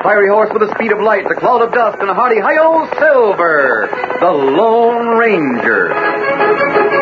fiery horse with the speed of light, the cloud of dust, and a hearty hi-yo Silver, the Lone Ranger.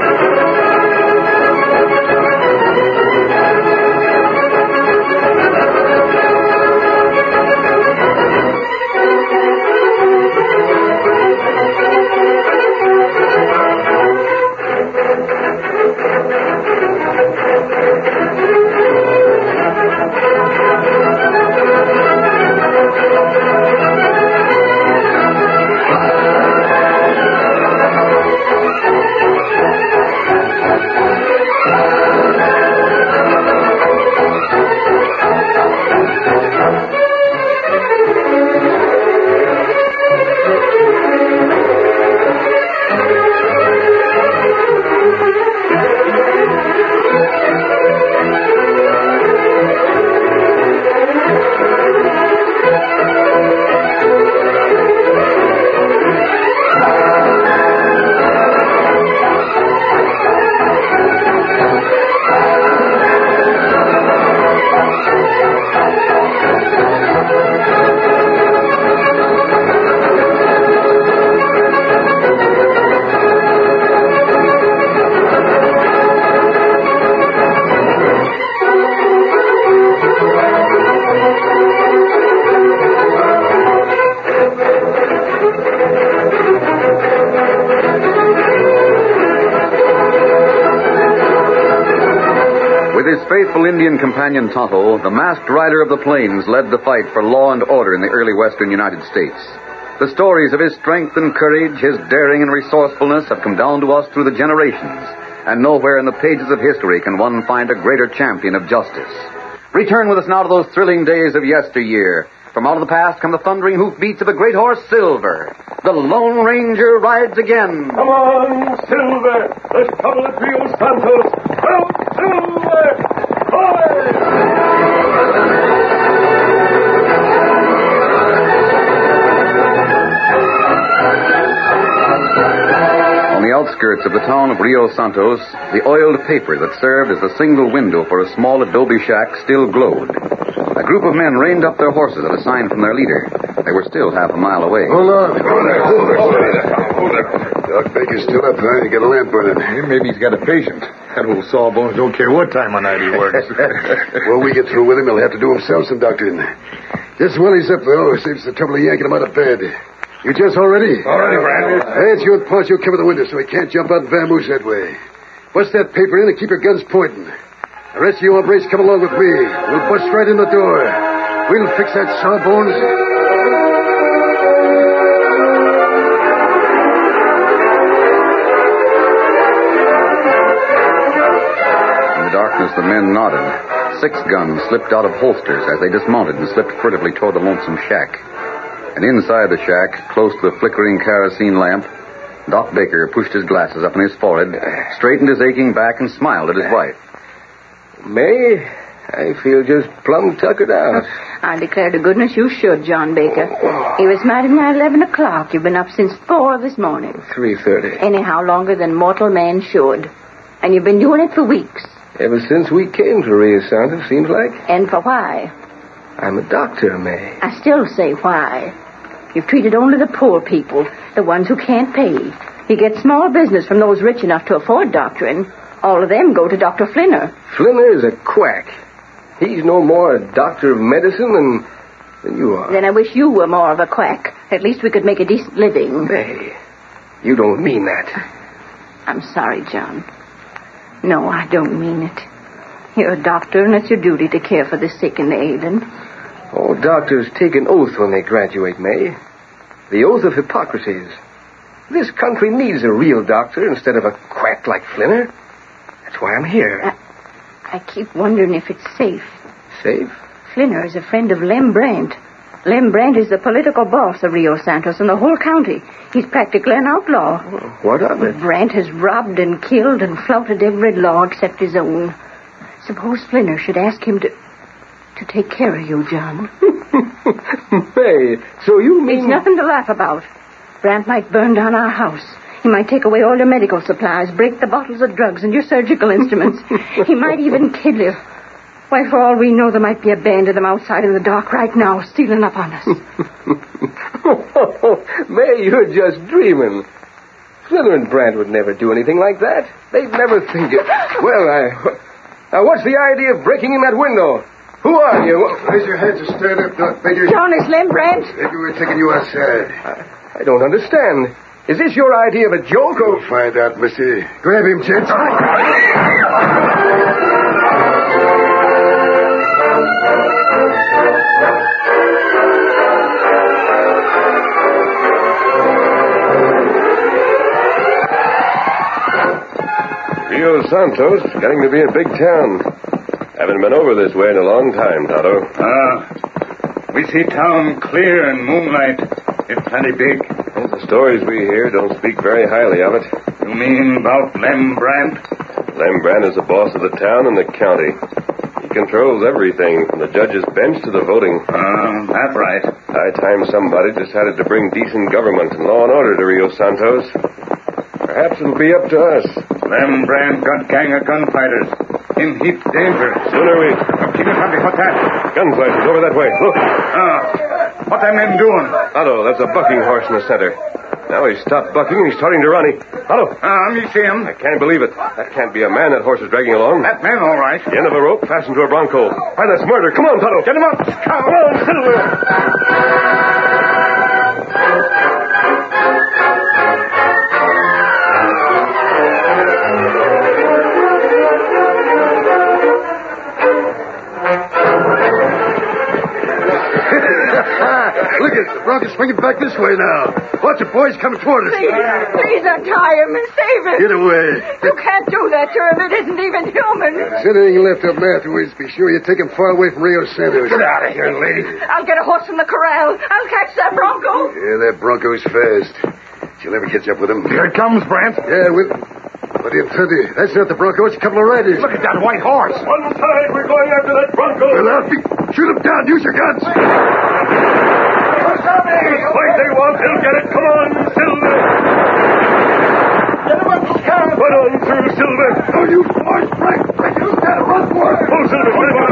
With his faithful Indian companion Tonto, the masked rider of the plains led the fight for law and order in the early western United States. The stories of his strength and courage, his daring and resourcefulness have come down to us through the generations, and nowhere in the pages of history can one find a greater champion of justice. Return with us now to those thrilling days of yesteryear. From out of the past come the thundering hoofbeats of a great horse, Silver. The Lone Ranger rides again. Come on, Silver. Let's couple the Rio Santos. Go, Silver! On the outskirts of the town of Rio Santos, the oiled paper that served as a single window for a small adobe shack still glowed. A group of men reined up their horses at a sign from their leader. They were still half a mile away. Hold on. Hold there. Doc Baker's still up, huh? You got a lamp burning. Maybe he's got a patient. That old sawbones don't care what time of night he works. Well, we get through with him, he'll have to do himself some doctoring. Just while he's up, though, saves the trouble of yanking him out of bed. You just all ready? All ready, Brandon. Hey, it's you and Poncho cover the window so he can't jump out and vamoose that way. Bust that paper in and keep your guns pointing. The rest of you hombres come along with me. We'll bust right in the door. We'll fix that sawbones. In the darkness, the men nodded. 6 guns slipped out of holsters as they dismounted and slipped furtively toward the lonesome shack. And inside the shack, close to the flickering kerosene lamp, Doc Baker pushed his glasses up on his forehead, straightened his aching back, and smiled at his wife. May, I feel just plumb tuckered out. I declare to goodness you should, John Baker. It was mighty nigh 11 o'clock. You've been up since 4 this morning. 3:30. Anyhow, longer than mortal man should. And you've been doing it for weeks. Ever since we came to Rio Santos, seems like. And for why? I'm a doctor, May. I still say why. You've treated only the poor people, the ones who can't pay. You get small business from those rich enough to afford doctoring. All of them go to Dr. Flinner. Flinner is a quack. He's no more a doctor of medicine than you are. Then I wish you were more of a quack. At least we could make a decent living. May, you don't mean that. I'm sorry, John. No, I don't mean it. You're a doctor, and it's your duty to care for the sick and the ailing. All doctors take an oath when they graduate, May. The oath of Hippocrates. This country needs a real doctor instead of a quack like Flinner. That's why I'm here. I keep wondering if it's safe. Safe? Flinner is a friend of Lem Brandt. Lem Brandt is the political boss of Rio Santos and the whole county. He's practically an outlaw. Well, what of it? Brandt has robbed and killed and flouted every law except his own. Suppose Flinner should ask him to take care of you, John. May, so you mean... It's nothing to laugh about. Brandt might burn down our house. He might take away all your medical supplies, break the bottles of drugs and your surgical instruments. He might even kill you. Why, for all we know, there might be a band of them outside in the dark right now, stealing up on us. May, you're just dreaming. Flinner and Brandt would never do anything like that. They'd never think it. Well, now, what's the idea of breaking in that window? Who are you? Raise your heads and stand up, Doc Baker. Johnny Slim, Brandt. Maybe we're taking you outside. I don't understand. Is this your idea of a joke, or... We'll find out, mister. Grab him, gents. Rio Santos is getting to be a big town. Haven't been over this way in a long time, Tonto. We see town clear in moonlight. It's plenty big. And the stories we hear don't speak very highly of it. You mean about Lem Brandt? Lem Brandt is the boss of the town and the county. He controls everything, from the judge's bench to the voting. That's right. High time somebody decided to bring decent government and law and order to Rio Santos. Perhaps it'll be up to us. Lem Brandt got gang of gunfighters. In heap danger. Sooner we... Keep it happy. What's that? Gunfighters over that way. Look. What them men doing? Otto, that's a bucking horse in the center. Now he's stopped bucking and he's starting to run. Otto. Me see him. I can't believe it. That can't be a man that horse is dragging along. That man, all right. The end of a rope fastened to a bronco. Why, that's murder. Come on, Tonto. Get him up. Come on, Silver. Look at the Bronco's swinging back this way now. Watch it, boys, coming toward us. Please untie him and save him. Get away. You can't do that to him. It isn't even human. If there's anything left of him afterwards, be sure you take him far away from Rio Santos. Get out of here, lady. I'll get a horse from the corral. I'll catch that bronco. Yeah, that Bronco's fast. She'll never catch up with him. Here it comes, Brandt. Yeah, What do you tell you? That's not the Bronco. It's a couple of riders. Look at that white horse. One side, we're going after that bronco. Well, shoot him down. Use your guns. Fight they want, they'll get it. Come on, Silver. Get him up, Scout. Run on through, Silver. Don't use force, Frank. Use that. Run for it. Oh, Silver, put him on.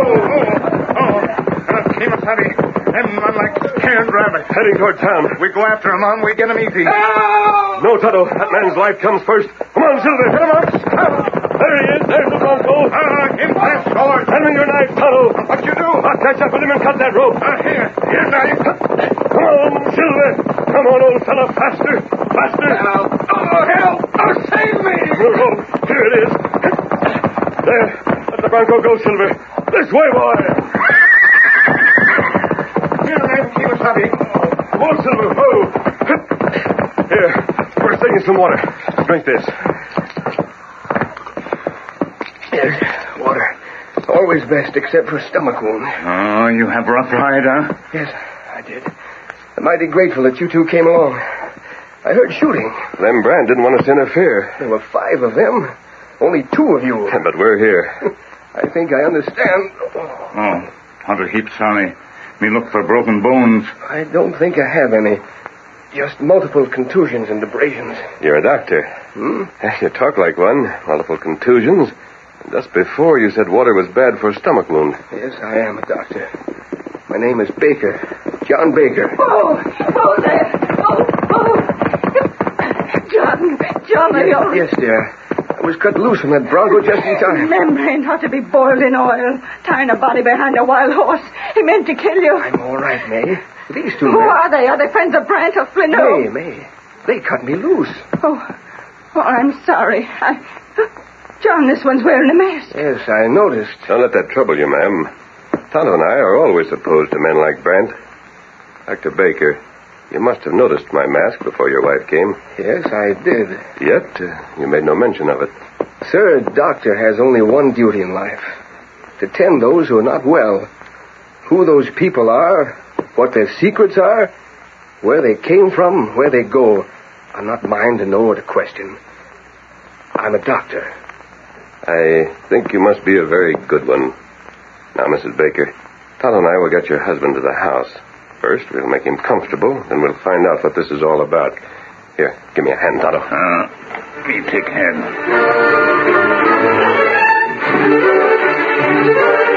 Keep us heavy. Them run like scared rabbits. Heading toward town. We go after him on, we get him easy. No, Tonto. That man's life comes first. Come on, Silver. Get him up. There he is. There's the bronco. Give that sword. Hand me your knife, Tonto. What you do? I'll catch up with him and cut that rope. Here, knife. Come on, Silver. Come on, old fella. Faster. Faster. Help. Help. Save me. The rope. Here it is. There. Let the bronco go, Silver. This way, boy. Here, man. Keep us heavy. Oh, Silver. Oh. Here. First thing is some water. Drink this. Yes, water. Always best, except for stomach wound. Oh, you have rough ride, huh? Yes, I did. I'm mighty grateful that you two came along. I heard shooting. Lem Brandt didn't want us to interfere. There were 5 of them. Only 2 of you. But we're here. I think I understand. Oh, Hunter heap sorry. Me look for broken bones. I don't think I have any. Just multiple contusions and abrasions. You're a doctor. You talk like one. Multiple contusions. And just before you said water was bad for a stomach wound. Yes, I am a doctor. My name is Baker. John Baker. Oh, there. John, are you all right? Yes, dear. I was cut loose from that bronco just in time. Membrane ought to be boiled in oil. Tying a body behind a wild horse. He meant to kill you. I'm all right, May. These 2 Who men... are they? Are they friends of Brandt or Flinner? May. They cut me loose. Oh, I'm sorry. John, this one's wearing a mask. Yes, I noticed. Don't let that trouble you, ma'am. Tonto and I are always opposed to men like Brandt. Dr. Baker, you must have noticed my mask before your wife came. Yes, I did. Yet, you made no mention of it. Sir, a doctor has only one duty in life. To tend those who are not well. Who those people are, what their secrets are, where they came from, where they go, are not mine to know or to question. I'm a doctor. I think you must be a very good one. Now, Mrs. Baker, Tonto and I will get your husband to the house. First, we'll make him comfortable, then we'll find out what this is all about. Here, give me a hand, Tonto. Me take hand.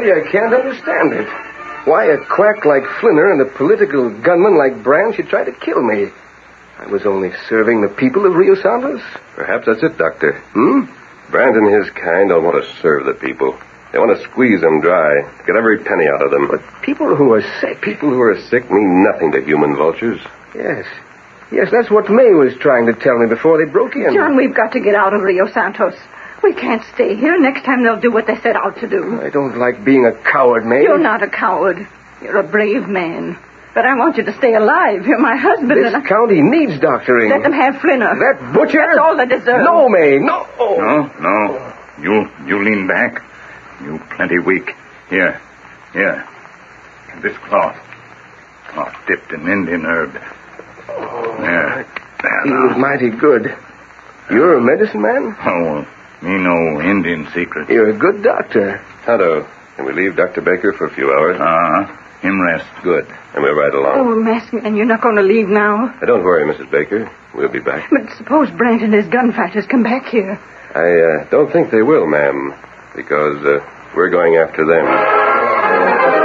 Really, I can't understand it. Why a quack like Flinner and a political gunman like Brand should try to kill me. I was only serving the people of Rio Santos. Perhaps that's it, Doctor. Hmm? Brand and his kind don't want to serve the people. They want to squeeze them dry, get every penny out of them. But people who are sick... People who are sick mean nothing to human vultures. Yes. Yes, that's what May was trying to tell me before they broke in. John, we've got to get out of Rio Santos. We can't stay here. Next time they'll do what they set out to do. I don't like being a coward, May. You're not a coward. You're a brave man. But I want you to stay alive. You're my husband. This county needs doctoring. Let them have Flinner. That butcher? That's all they deserve. No, May, no. No. You lean back. You plenty weak. Here. This cloth. Cloth dipped in Indian herb. There Feels mighty good. You're a medicine man? Oh, me no Indian secret. You're a good doctor. Tonto, can we leave Dr. Baker for a few hours? Him rest. Good. And we'll ride along. Oh, masked man, you're not going to leave now. Don't worry, Mrs. Baker. We'll be back. But suppose Brant and his gunfighters come back here. I don't think they will, ma'am, because we're going after them.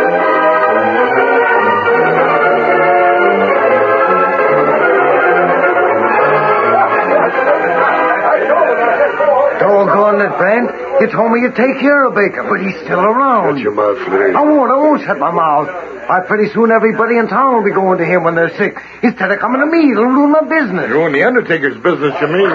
Doggone it, Brent. You told me you'd take care of Baker, but he's still around. Shut your mouth, Flinny. I won't shut my mouth. Why, pretty soon everybody in town will be going to him when they're sick. Instead of coming to me, it'll ruin my business. Ruin the Undertaker's business, you mean?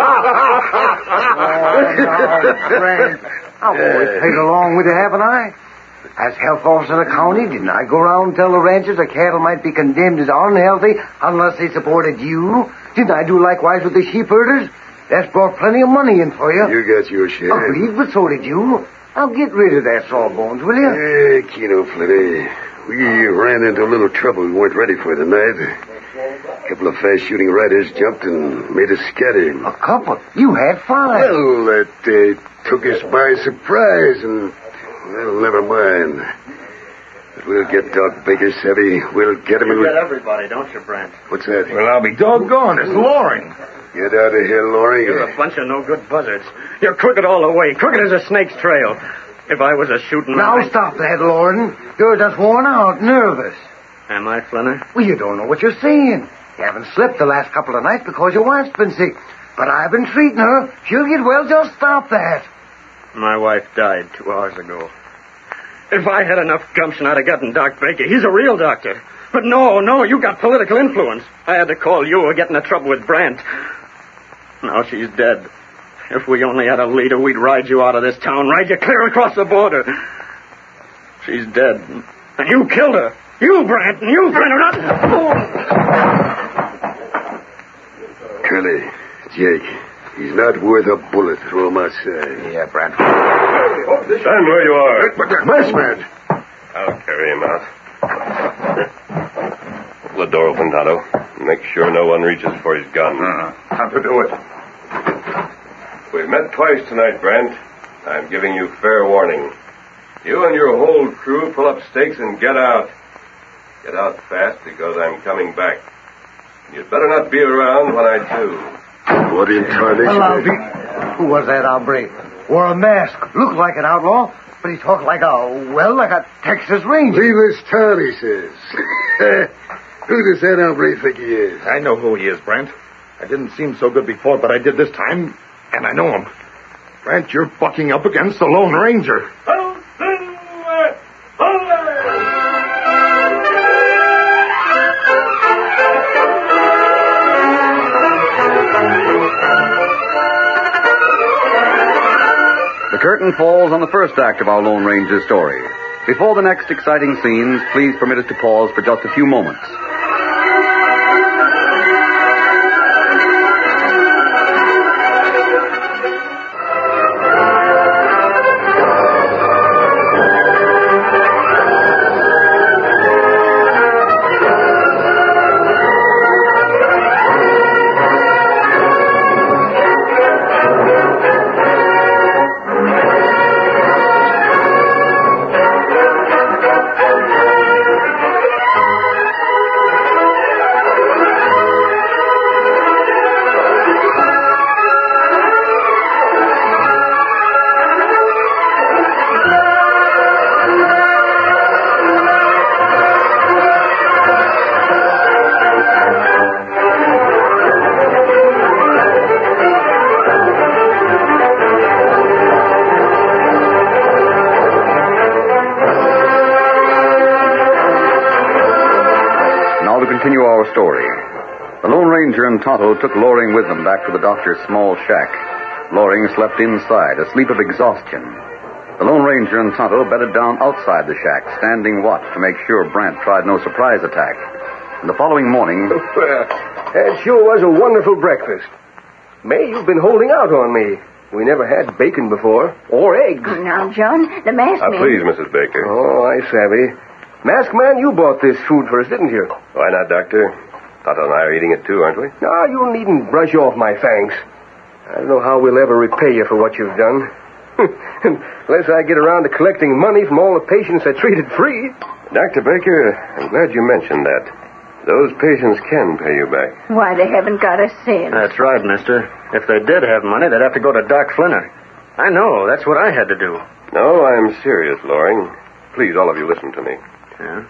Brent, I've always played along with you, haven't I? As health officer of the county, didn't I go around and tell the ranchers the cattle might be condemned as unhealthy unless they supported you? Didn't I do likewise with the sheep herders? That's brought plenty of money in for you. You got your share. Agreed, but so did you. Now get rid of that sawbones, will you? Hey, Keno, Flinny. We ran into a little trouble we weren't ready for tonight. A couple of fast-shooting riders jumped and made us scatter. A couple? You had 5. Well, that took us by surprise, and... Well, never mind. But we'll get Doc Baker, Savvy. We'll get him... You get everybody, don't you, Brent? What's that? Well, I'll be doggone. It's Loring. Get out of here, Loring. You're a bunch of no-good buzzards. You're crooked all the way. Crooked as a snake's trail. If I was a shooting... Now stop that, Lauren. You're just worn out, nervous. Am I, Flinner? Well, you don't know what you're saying. You haven't slept the last couple of nights because your wife's been sick. But I've been treating her. She'll get well. Just stop that. My wife died 2 hours ago. If I had enough gumption, I'd have gotten Doc Baker. He's a real doctor. But no, you got political influence. I had to call you or get into trouble with Brant. Now she's dead. If we only had a leader, we'd ride you out of this town, ride you clear across the border. She's dead. And you killed her. You, Brant, and you, Brenner. Curly, Jake, he's not worth a bullet. Throw him outside. Yeah, Brad. Stand where you are. But that masked man. I'll carry him out. Pull the door open, Tonto. Make sure no one reaches for his gun. How to do it? We've met twice tonight, Brent. I'm giving you fair warning. You and your whole crew pull up stakes and get out. Get out fast because I'm coming back. You'd better not be around when I do. What incarnation? Well, I'll be... Who was that hombre? Wore a mask. Looked like an outlaw, but he talked like a Texas Ranger. Leave this town, he says. Who does that hombre think he is? I know who he is, Brent. I didn't seem so good before, but I did this time, and I know him. Brent, you're bucking up against the Lone Ranger. The curtain falls on the first act of our Lone Ranger story. Before the next exciting scenes, please permit us to pause for just a few moments. story. The Lone Ranger and Tonto took Loring with them back to the doctor's small shack. Loring slept inside, a sleep of exhaustion. The Lone Ranger and Tonto bedded down outside the shack, standing watch to make sure Brant tried no surprise attack. And the following morning... Well, that sure was a wonderful breakfast. May, you've been holding out on me. We never had bacon before, or eggs. Now, John, the masked man... Please, Mrs. Baker. Oh, I savvy. Masked man, you bought this food for us, didn't you? Why not, Doctor? Tonto and I are eating it too, aren't we? No, you needn't brush off my thanks. I don't know how we'll ever repay you for what you've done. Unless I get around to collecting money from all the patients I treated free. Dr. Baker, I'm glad you mentioned that. Those patients can pay you back. Why, they haven't got a cent. That's right, mister. If they did have money, they'd have to go to Doc Flinner. I know. That's what I had to do. No, I'm serious, Loring. Please, all of you, listen to me. Yeah?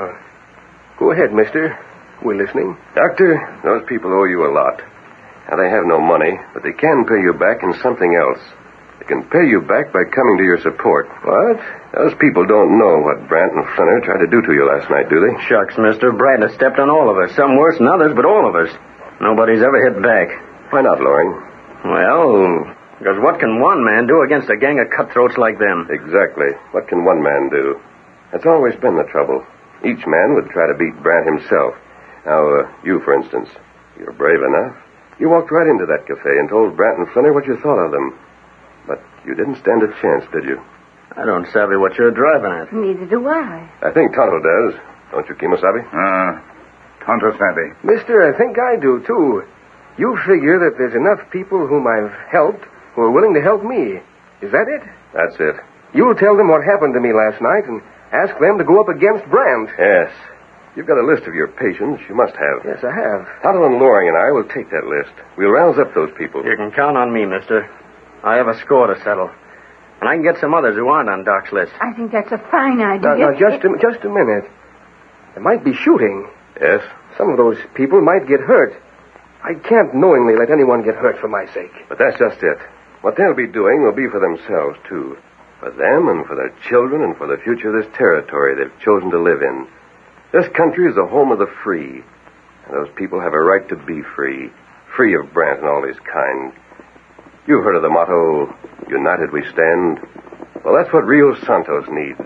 Go ahead, mister. We're listening. Doctor, those people owe you a lot. Now, they have no money, but they can pay you back in something else. They can pay you back by coming to your support. What? Those people don't know what Brant and Flinner tried to do to you last night, do they? Shucks, mister. Brant has stepped on all of us. Some worse than others, but all of us. Nobody's ever hit back. Why not, Loring? Well, because what can one man do against a gang of cutthroats like them? Exactly. What can one man do? That's always been the trouble. Each man would try to beat Brant himself. Now, you, for instance, you're brave enough. You walked right into that cafe and told Brant and Flinner what you thought of them. But you didn't stand a chance, did you? I don't savvy what you're driving at. Neither do I. I think Tonto does. Don't you, Kemosabe? Tonto savvy. Mister, I think I do, too. You figure that there's enough people whom I've helped who are willing to help me. Is that it? That's it. You'll tell them what happened to me last night and ask them to go up against Brant. Yes. You've got a list of your patients. You must have. Yes, I have. Tonto and Loring and I will take that list. We'll rouse up those people. You can count on me, mister. I have a score to settle. And I can get some others who aren't on Doc's list. I think that's a fine idea. Now, just a minute. There might be shooting. Yes? Some of those people might get hurt. I can't knowingly let anyone get hurt for my sake. But that's just it. What they'll be doing will be for themselves, too. For them and for their children and for the future of this territory they've chosen to live in. This country is the home of the free. And those people have a right to be free. Free of Brant and all his kind. You've heard of the motto, United We Stand. Well, that's what Rio Santos needs.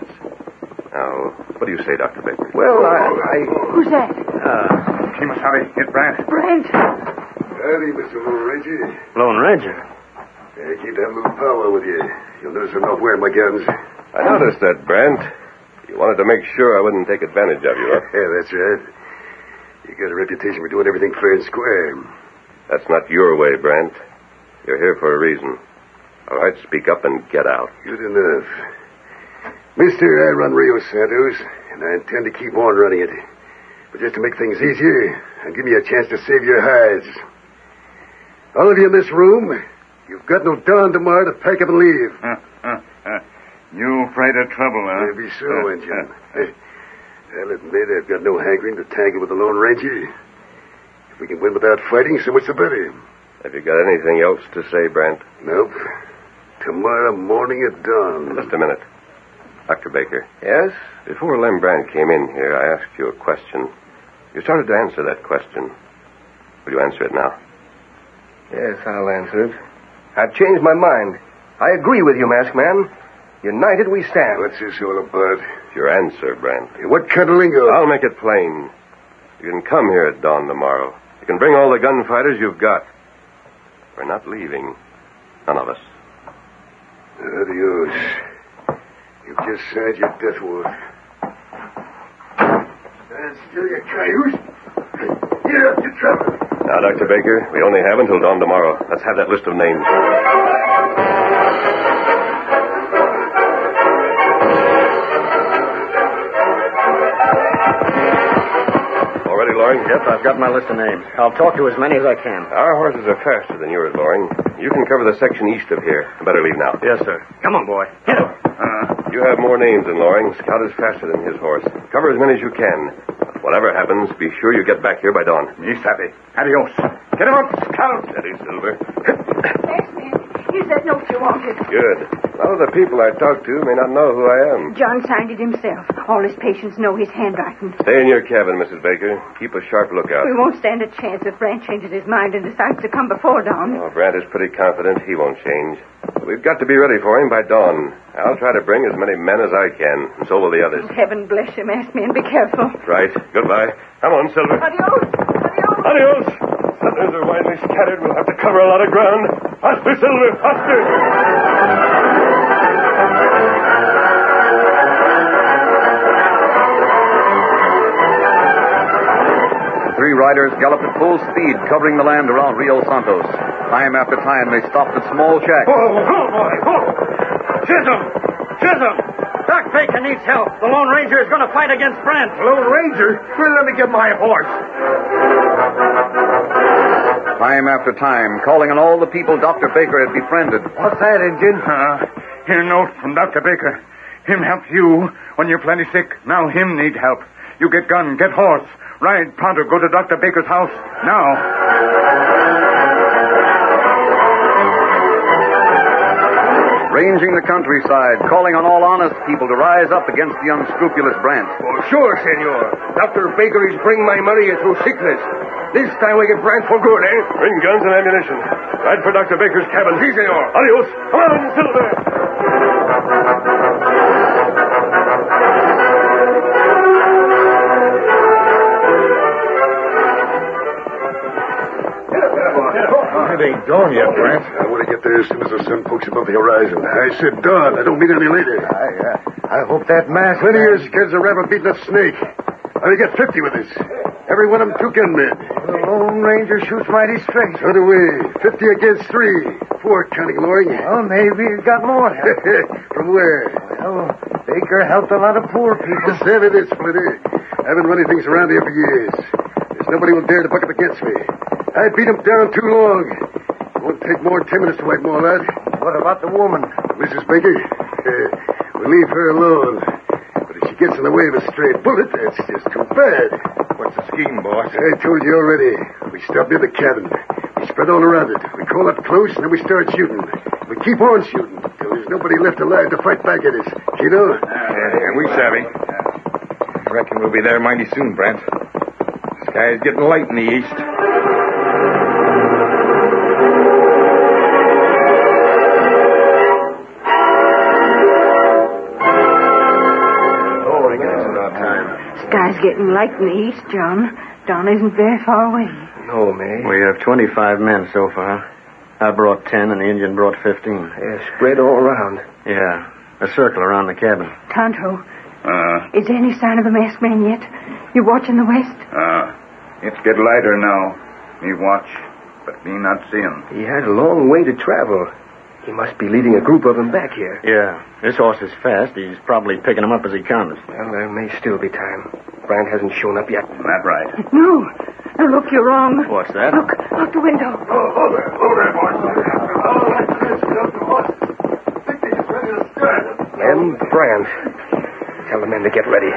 Now, what do you say, Dr. Baker? Well, Who's that? Kemosabe, hit Brant. Brant. Howdy, Mr. Lone Ranger. Lone Ranger? Yeah, keep that little powwow with you. You'll notice I'm not wearing my guns. I noticed that, Brant. You wanted to make sure I wouldn't take advantage of you, huh? Yeah, that's right. You got a reputation for doing everything fair and square. That's not your way, Brant. You're here for a reason. All right, speak up and get out. Good enough. Mister, I run Rio Santos, and I intend to keep on running it. But just to make things easier, and give me a chance to save your hides. All of you in this room, you've got no dawn tomorrow to pack up and leave. You afraid of trouble, huh? Maybe so, Injun. I'll admit I've got no hankering to tangle with the Lone Ranger. If we can win without fighting, so much the better. Have you got anything else to say, Brant? Nope. Tomorrow morning at dawn. Just a minute. Dr. Baker. Yes? Before Lem Brant came in here, I asked you a question. You started to answer that question. Will you answer it now? Yes, I'll answer it. I've changed my mind. I agree with you, Masked Man. United we stand. What's this all about? Your answer, Brant. Hey, what kind of lingo? I'll make it plain. You can come here at dawn tomorrow. You can bring all the gunfighters you've got. We're not leaving. None of us. Adios. You've just signed your death warrant. Stand still, you cayuse. Get up, you traveler. Now, Dr. Baker, we only have until dawn tomorrow. Let's have that list of names. Ready, Loring? Yep, I've got my list of names. I'll talk to as many as I can. Our horses are faster than yours, Loring. You can cover the section east of here. Better leave now. Yes, sir. Come on, boy. Get him. You have more names than Loring. Scout is faster than his horse. Cover as many as you can. But whatever happens, be sure you get back here by dawn. Me savvy. Adios. Get him up, Scout. Steady, Silver. Masked Man, Here's that note you wanted. Good. A lot of the people I talk to may not know who I am. John signed it himself. All his patients know his handwriting. Stay in your cabin, Mrs. Baker. Keep a sharp lookout. We won't stand a chance if Brant changes his mind and decides to come before dawn. Oh, Brant is pretty confident he won't change. We've got to be ready for him by dawn. I'll try to bring as many men as I can, and so will the others. Heaven bless you, masked men. Be careful. Right. Goodbye. Come on, Silver. Adios. Adios. Adios. Others are widely scattered. We'll have to cover a lot of ground. Faster, Silver. Faster. The three riders galloped at full speed, covering the land around Rio Santos. Time after time, they stopped at small shacks. Whoa, boy, whoa! Chisholm! Doc Baker needs help. The Lone Ranger is going to fight against Brant. Lone Ranger? Well, let me get my horse. Time after time, calling on all the people Dr. Baker had befriended. What's that, Injun? Here a note from Dr. Baker. Him help you when you're plenty sick. Now him need help. You get gun, get horse. Ride pronto, go to Dr. Baker's house. Now. Ranging the countryside, calling on all honest people to rise up against the unscrupulous Brant. Oh, sure, senor. Dr. Baker is bring my money through sickness. This time we get Brant for good, eh? Bring guns and ammunition. Ride for Dr. Baker's cabin. Si, senor. Adios. Come on, Silver. It ain't dawn yet, Brant. I want to get there as soon as the sun pokes above the horizon. I said dawn. I don't mean any later. I hope that mask... Plenty of scared a rabbit beating a snake. I got 50 with us. Every one of them 2 gunmen. The Lone Ranger shoots mighty straight. So do we. 50 against 3. 4 counting Loring. Well, maybe he's got more help. From where? Well, Baker helped a lot of poor people. Savvy this, Splinter. I've been running things around here for years. There's nobody will dare to buck up against me. I beat them down too long. It won't take more than 10 minutes to wipe them all out. What about the woman? Mrs. Baker? We'll leave her alone. But if she gets in the way of a stray bullet, that's just too bad. What's the scheme, boss? I told you already. We stop near the cabin. We spread all around it. We crawl up close, and then we start shooting. We keep on shooting till there's nobody left alive to fight back at us. You know? Yeah, we savvy. I reckon we'll be there mighty soon, Brant. The sky's getting light in the east. Sky's getting light in the east, John. Dawn isn't very far away. No, May. We have 25 men so far. I brought 10 and the Indian brought 15. Yeah, spread all around. Yeah, a circle around the cabin. Tonto, is there any sign of the masked man yet? You watching the west? It's get lighter now. Me watch, but me not see him. He had a long way to travel. He must be leading a group of them back here. Yeah, this horse is fast. He's probably picking them up as he comes. Well, there may still be time. Brant hasn't shown up yet. That right. No. No, look, you're wrong. What's that? Look, out the window. Hold there, boys. And Brant. Tell the men to get ready.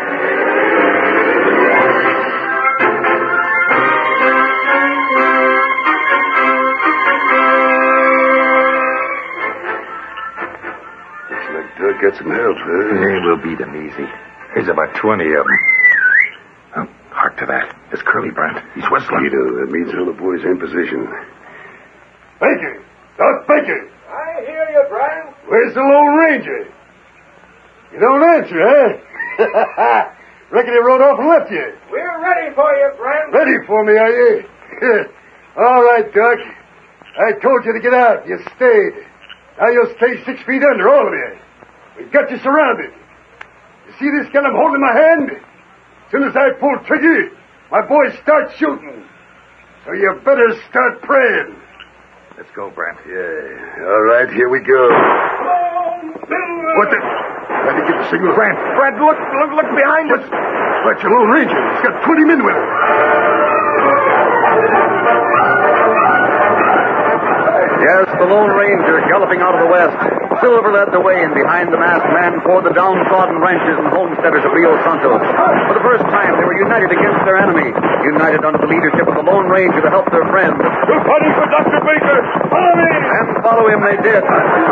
Doug got some help, huh? Yeah, we'll beat them easy. There's about 20 of them. Oh, hark to that. It's Curly, Brant. He's whistling. You know, that means all the boys are in position. Baker! Doc Baker! I hear you, Brant. Where's the Lone Ranger? You don't answer, huh? Reckon he rode off and left you. We're ready for you, Brant. Ready for me, are you? All right, Doc. I told you to get out. You stayed. Now you'll stay 6 feet under, all of you. We've got you surrounded. You see this gun I'm holding in my hand? As soon as I pull trigger, my boys start shooting. So you better start praying. Let's go, Brant. Yeah. All right, here we go. What the? I didn't get the signal. Brant, look behind us. That's your Lone Ranger. He's got 20 men with him. Yes, the Lone Ranger galloping out of the west, Silver led the way, and behind the masked man poured the downtrodden ranchers and homesteaders of Rio Santos. For the first time, they were united against their enemy, united under the leadership of the Lone Ranger to help their friend. We're fighting for Dr. Baker. Follow me! And follow him they did.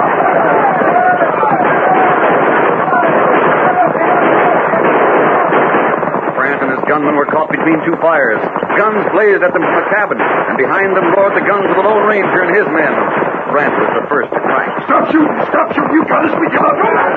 Brant and his gunmen were caught between two fires. Guns blazed at them from the cabin, and behind them roared the guns of the Lone Ranger and his men. Brant was the first to cry. Stop shooting! Stop shooting! You got us! We give up!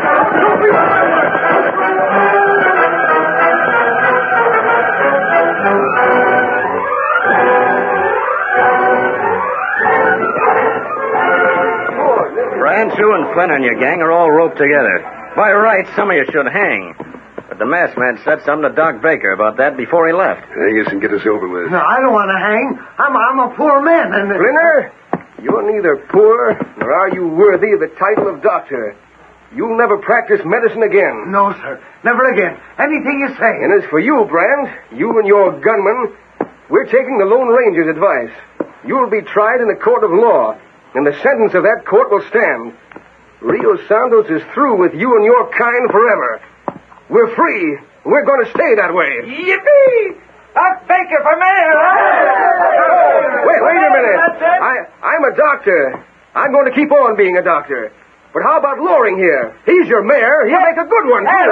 Brant, you and Flynn and your gang are all roped together. By rights, some of you should hang. But the masked man said something to Doc Baker about that before he left. Hang us and get us over with. No, I don't want to hang. I'm a poor man, and... Flinner, you're neither poor nor are you worthy of the title of doctor. You'll never practice medicine again. No, sir. Never again. Anything you say. And as for you, Brant, you and your gunmen, we're taking the Lone Ranger's advice. You'll be tried in a court of law, and the sentence of that court will stand. Rio Santos is through with you and your kind forever. We're free. We're going to stay that way. Yippee! Doc Baker for mayor! Wait a minute. I'm a doctor. I'm going to keep on being a doctor. But how about Loring here? He's your mayor. He'll make a good one, too.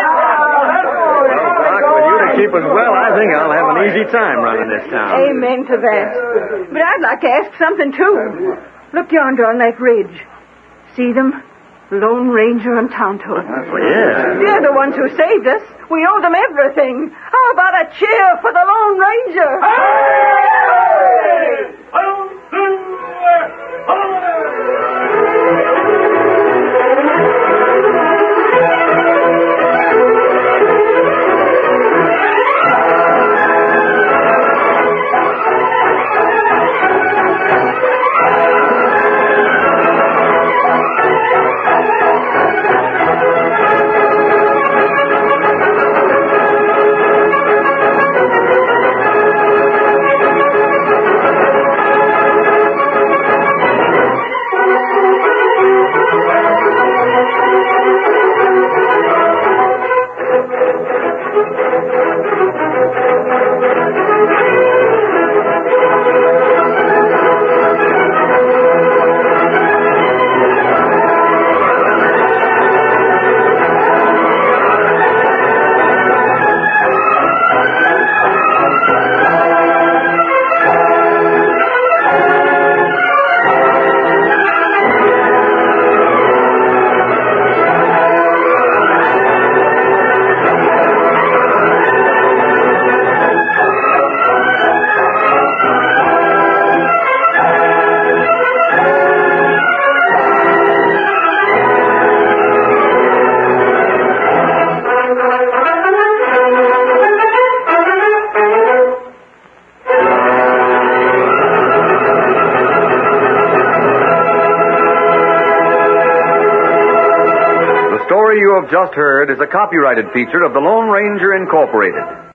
Doc, with you to keep us well, I think I'll have an easy time running this town. Amen to that. But I'd like to ask something, too. Look yonder on that ridge. See them? Lone Ranger and Tonto. Oh, yeah. They're the ones who saved us. We owe them everything. How about a cheer for the Lone Ranger? The story you have just heard is a copyrighted feature of the Lone Ranger Incorporated.